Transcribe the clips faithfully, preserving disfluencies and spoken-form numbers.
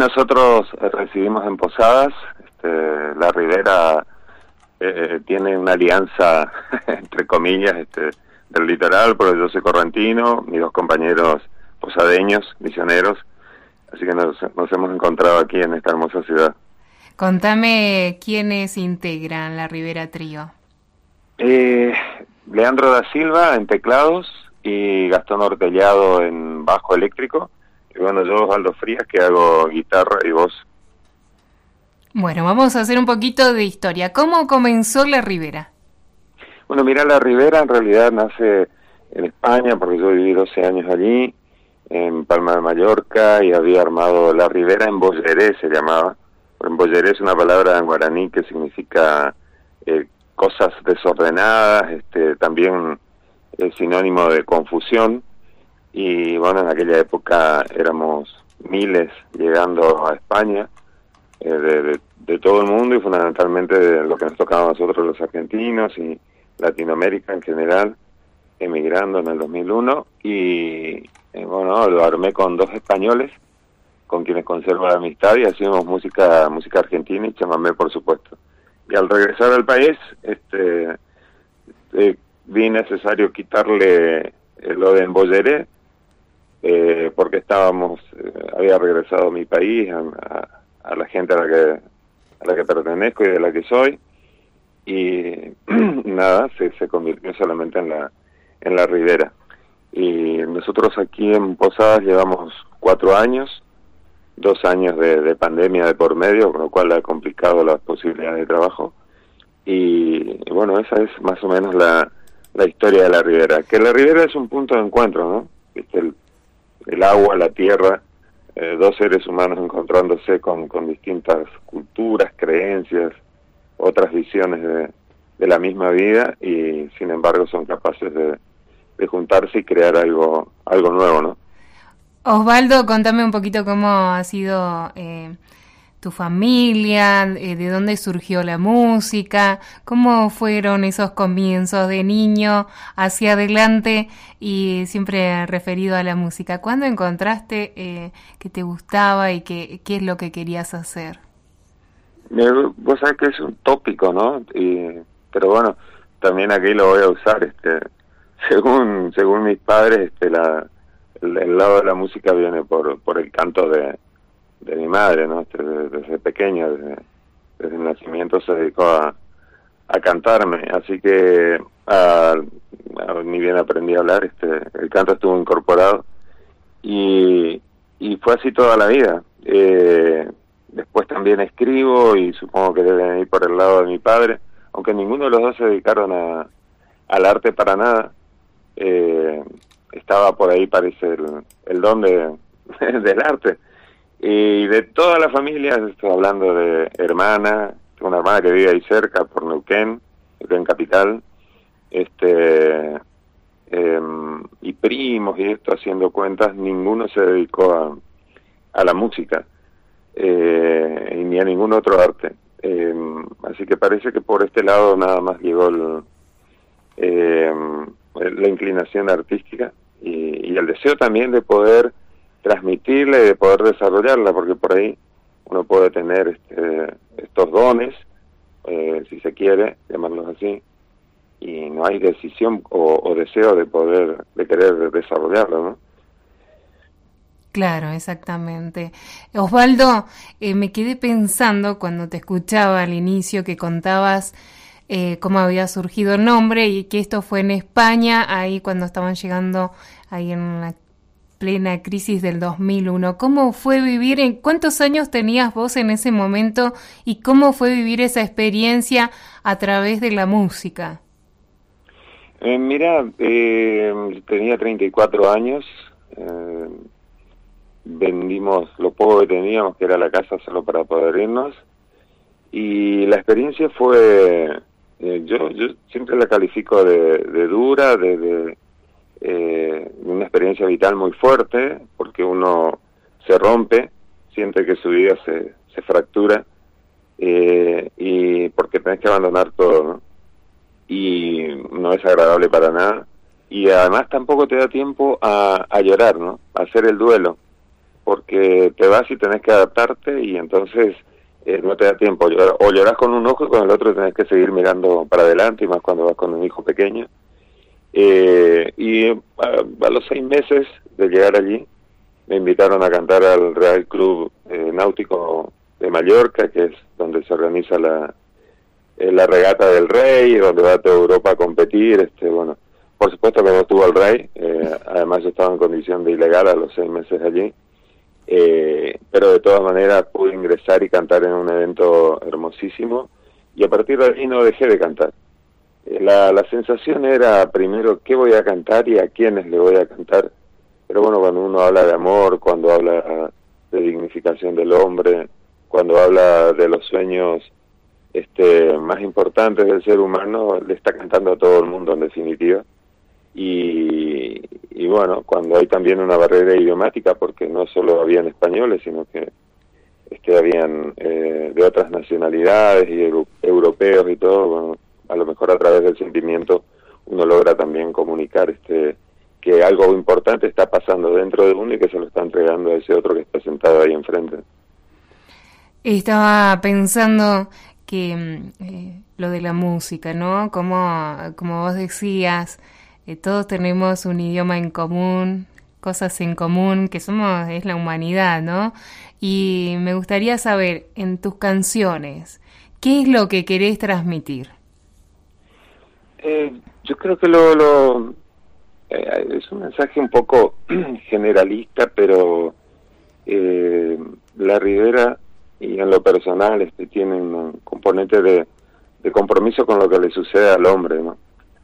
nosotros residimos en Posadas. Este, la Ribera eh, tiene una alianza, entre comillas, este, del litoral, porque yo soy correntino, mis dos compañeros posadeños, misioneros, así que nos, nos hemos encontrado aquí en esta hermosa ciudad. Contame quiénes integran la Ribera Trío. Eh, Leandro da Silva en teclados y Gastón Ortellado en bajo eléctrico. Y bueno, yo, Osvaldo Frías, que hago guitarra y voz. Bueno, vamos a hacer un poquito de historia. ¿Cómo comenzó la Ribera? Bueno, mira, la Ribera en realidad nace en España, porque yo viví doce años allí, en Palma de Mallorca, y había armado la Ribera en Bolleré, se llamaba. En Bolleré es una palabra en guaraní que significa eh, cosas desordenadas, este, también es sinónimo de confusión. Y bueno, en aquella época éramos miles llegando a España, eh, de, de, de todo el mundo, y fundamentalmente de lo que nos tocaba a nosotros los argentinos y Latinoamérica en general, emigrando en el dos mil uno. Y eh, bueno, lo armé con dos españoles, con quienes conservo la amistad, y hacíamos música música argentina y chamamé, por supuesto. Y al regresar al país, este eh, vi necesario quitarle eh, lo de Embolleré, eh, porque estábamos, eh, había regresado a mi país, a, a, a la gente a la que a la que pertenezco y de la que soy, y nada, se, se convirtió solamente en la en la Ribera. Y nosotros aquí en Posadas llevamos cuatro años, dos años de, de pandemia de por medio, con lo cual ha complicado las posibilidades de trabajo. Y, y bueno, esa es más o menos la, la historia de la Ribera. Que la Ribera es un punto de encuentro, ¿no? Este, el, el agua, la tierra, eh, dos seres humanos encontrándose con, con distintas culturas, creencias, otras visiones de, de la misma vida, y sin embargo son capaces de, de juntarse y crear algo, algo nuevo, ¿no? Osvaldo, contame un poquito cómo ha sido eh, tu familia, eh, de dónde surgió la música, cómo fueron esos comienzos de niño hacia adelante y siempre referido a la música. ¿Cuándo encontraste eh, que te gustaba y que, qué es lo que querías hacer? Vos sabés que es un tópico, ¿no? Y, pero bueno, también aquí lo voy a usar. Este, según según mis padres, este, la El, el lado de la música viene por por el canto de, de mi madre, ¿no? Desde, desde pequeño, desde, desde el nacimiento se dedicó a, a cantarme, así que a, a, ni bien aprendí a hablar, este el canto estuvo incorporado, y, y fue así toda la vida. Eh, después también escribo, y supongo que deben ir por el lado de mi padre, aunque ninguno de los dos se dedicaron a, al arte para nada. Eh, estaba por ahí, parece, el, el don de, del arte. Y de toda la familia, estoy hablando de hermana, tengo una hermana que vive ahí cerca, por Neuquén, Neuquén Capital, este eh, y primos, y esto, haciendo cuentas, ninguno se dedicó a, a la música, eh, y ni a ningún otro arte. Eh, así que parece que por este lado nada más llegó el, eh, la inclinación artística, y, y el deseo también de poder transmitirla y de poder desarrollarla, porque por ahí uno puede tener este, estos dones, eh, si se quiere llamarlos así, y no hay decisión o, o deseo de poder, de querer desarrollarlo, ¿no? Claro, exactamente. Osvaldo, eh, me quedé pensando cuando te escuchaba al inicio que contabas Eh, cómo había surgido el nombre, y que esto fue en España, ahí cuando estaban llegando ahí en la plena crisis del dos mil uno. ¿Cómo fue vivir? En, ¿Cuántos años tenías vos en ese momento? ¿Y cómo fue vivir esa experiencia a través de la música? Eh, mira, eh, tenía treinta y cuatro años, eh, vendimos lo poco que teníamos, que era la casa, solo para poder irnos, y la experiencia fue... Eh, yo yo siempre la califico de, de dura, de, de eh, una experiencia vital muy fuerte, porque uno se rompe, siente que su vida se, se fractura, eh, y porque tenés que abandonar todo, ¿no? Y no es agradable para nada, y además tampoco te da tiempo a, a llorar, ¿no? A hacer el duelo. porque te vas y tenés que adaptarte y entonces eh, no te da tiempo. O llorás con un ojo y con el otro tenés que seguir mirando para adelante, y más cuando vas con un hijo pequeño. Eh, y a, a los seis meses de llegar allí, me invitaron a cantar al Real Club eh, Náutico de Mallorca, que es donde se organiza la, eh, la regata del Rey, donde va toda Europa a competir. Este, bueno, por supuesto que no estuvo el Rey, eh, además yo estaba en condición de ilegal a los seis meses allí, eh, pero de todas maneras pude ingresar y cantar en un evento hermosísimo, y a partir de allí no dejé de cantar. Eh, la, la sensación era primero qué voy a cantar y a quiénes le voy a cantar, pero bueno, cuando uno habla de amor, cuando habla de dignificación del hombre, cuando habla de los sueños este, más importantes del ser humano, le está cantando a todo el mundo en definitiva. Y, y bueno, cuando hay también una barrera idiomática, porque no solo habían españoles, sino que este, habían eh, de otras nacionalidades y euro, europeos y todo, bueno, a lo mejor a través del sentimiento uno logra también comunicar este que algo importante está pasando dentro de uno y que se lo está entregando a ese otro que está sentado ahí enfrente. Estaba pensando que eh, lo de la música, ¿no? Como, como vos decías, eh, todos tenemos un idioma en común, cosas en común, que somos, es la humanidad, ¿no? Y me gustaría saber, en tus canciones, ¿qué es lo que querés transmitir? Eh, yo creo que lo... lo eh, es un mensaje un poco generalista, pero eh, la Ribera y en lo personal este tiene un componente de, de compromiso con lo que le sucede al hombre, ¿no?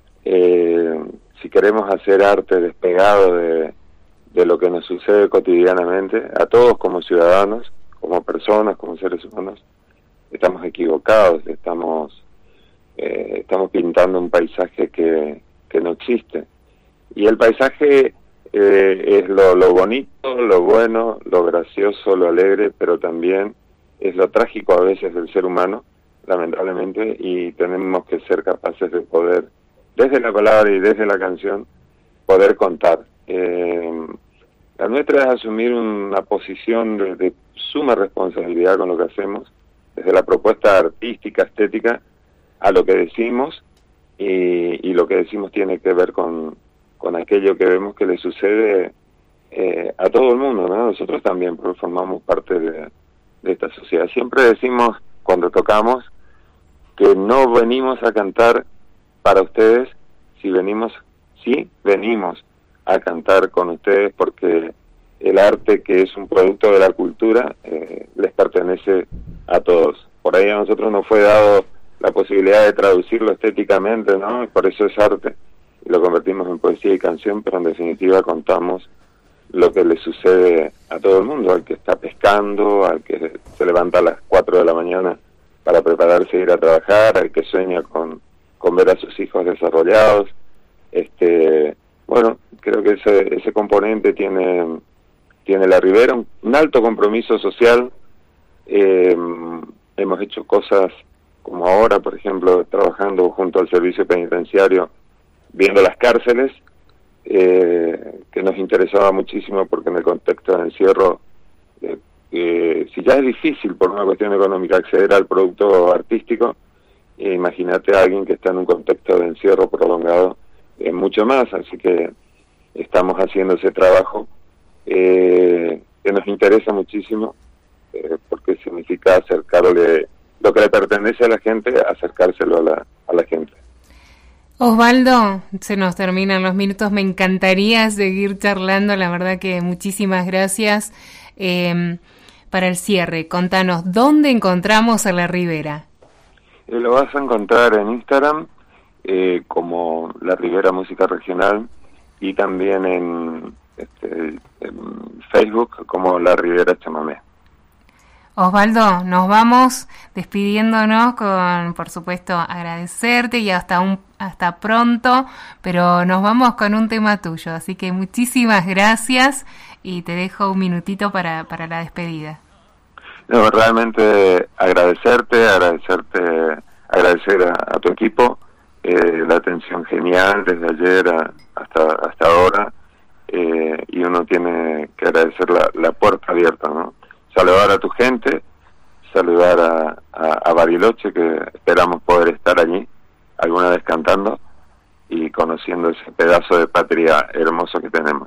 Eh, si queremos hacer arte despegado de, de lo que nos sucede cotidianamente, a todos como ciudadanos, como personas, como seres humanos, estamos equivocados, estamos eh, estamos pintando un paisaje que, que no existe. Y el paisaje eh, es lo, lo bonito, lo bueno, lo gracioso, lo alegre, pero también es lo trágico a veces del ser humano, lamentablemente, y tenemos que ser capaces de poder, desde la palabra y desde la canción, poder contar. Eh, la nuestra es asumir una posición de, de suma responsabilidad con lo que hacemos, desde la propuesta artística, estética, a lo que decimos, y, y lo que decimos tiene que ver con, con aquello que vemos que le sucede eh, a todo el mundo, ¿no? Nosotros también, porque formamos parte de, de esta sociedad. Siempre decimos, cuando tocamos, que no venimos a cantar para ustedes, si venimos, sí, venimos a cantar con ustedes, porque el arte, que es un producto de la cultura, eh, les pertenece a todos. Por ahí a nosotros nos fue dado la posibilidad de traducirlo estéticamente, ¿no? Por eso es arte, y lo convertimos en poesía y canción, pero en definitiva contamos lo que le sucede a todo el mundo, al que está pescando, al que se levanta a las cuatro de la mañana para prepararse a ir a trabajar, al que sueña con, con ver a sus hijos desarrollados. Este, bueno, creo que ese, ese componente tiene, tiene la Ribera, un, un alto compromiso social. Eh, hemos hecho cosas como ahora, por ejemplo, trabajando junto al servicio penitenciario, viendo las cárceles, eh, que nos interesaba muchísimo porque en el contexto de encierro, eh, eh, si ya es difícil por una cuestión económica acceder al producto artístico, eh, imagínate a alguien que está en un contexto de encierro prolongado, eh, mucho más. Así que estamos haciendo ese trabajo eh, que nos interesa muchísimo, eh, porque significa acercarle lo que le pertenece a la gente, acercárselo a la, a la gente. Osvaldo, se nos terminan los minutos, me encantaría seguir charlando, la verdad que muchísimas gracias. Eh, para el cierre, contanos, ¿dónde encontramos a la Ribera? Eh, lo vas a encontrar en Instagram eh, como La Ribera Música Regional, y también en, este, en Facebook como La Ribera Chamamé. Osvaldo, nos vamos despidiéndonos con, por supuesto, agradecerte y hasta un hasta pronto, pero nos vamos con un tema tuyo, así que muchísimas gracias y te dejo un minutito para, para la despedida. No, realmente agradecerte, agradecerte, agradecer a, a tu equipo, eh, la atención genial desde ayer a, hasta hasta ahora. eh, y uno tiene que agradecer la, la puerta abierta, ¿no? Saludar a tu gente, saludar a, a, a Bariloche, que esperamos poder estar allí alguna vez cantando y conociendo ese pedazo de patria hermoso que tenemos.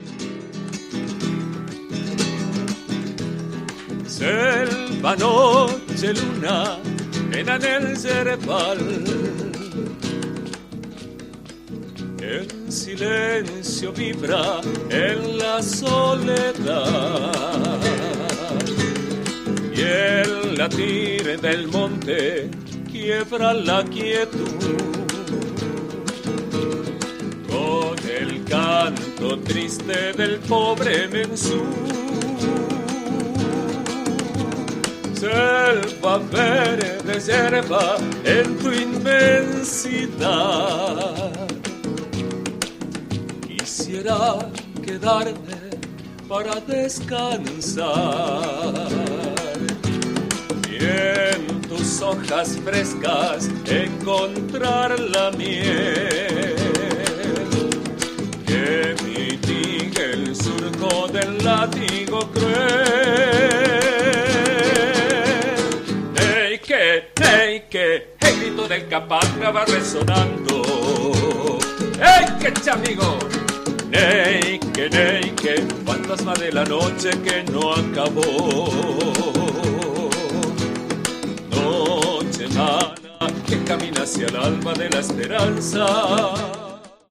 Selva, noche, luna, pena en el yerbal. El silencio vibra en la soledad y el latir del monte quiebra la quietud con el canto triste del pobre mensú. Selva verde, yerba en tu inmensidad. Quisiera quedarme para descansar y en tus hojas frescas encontrar la miel que mitigue el surco del látigo cruel. ¡Hey, que, hey, que! El grito del capanga va resonando. ¡Hey, que, chamigo! Neike, neike, fantasma de la noche que no acabó. Noche mala que camina hacia el alba de la esperanza.